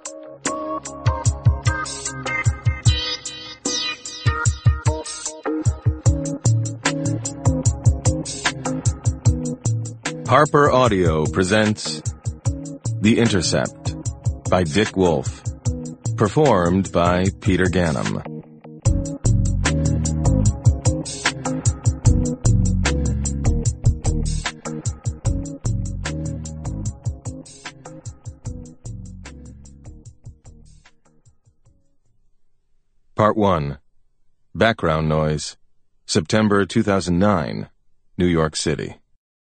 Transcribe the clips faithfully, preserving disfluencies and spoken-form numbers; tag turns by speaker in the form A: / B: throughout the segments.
A: Harper Audio presents The Intercept by Dick Wolf, performed by Peter Ganem. Part one. Background Noise. September two thousand nine, New York City.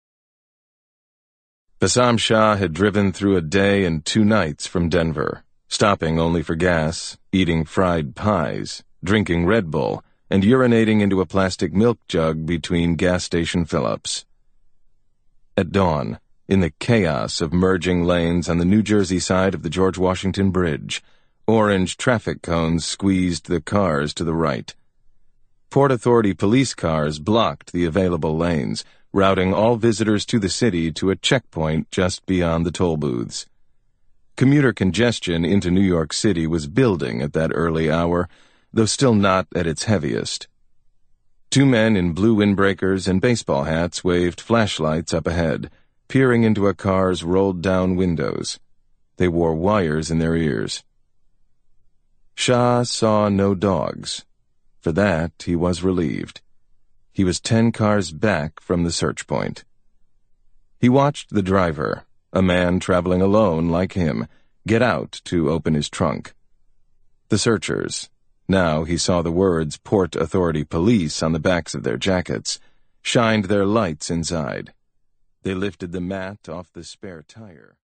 A: Bassam Shah had driven through a day and two nights from Denver, stopping only for gas, eating fried pies, drinking Red Bull, and urinating into a plastic milk jug between gas station fill-ups. At dawn, in the chaos of merging lanes on the New Jersey side of the George Washington Bridge, orange traffic cones squeezed the cars to the right. Port Authority police cars blocked the available lanes, routing all visitors to the city to a checkpoint just beyond the toll booths. Commuter congestion into New York City was building at that early hour, though still not at its heaviest. Two men in blue windbreakers and baseball hats waved flashlights up ahead, peering into a car's rolled-down windows. They wore wires in their ears. Shah saw no dogs. For that, he was relieved. He was ten cars back from the search point. He watched the driver, a man traveling alone like him, get out to open his trunk. The searchers, now he saw the words Port Authority Police on the backs of their jackets, shined their lights inside. They lifted the mat off the spare tire.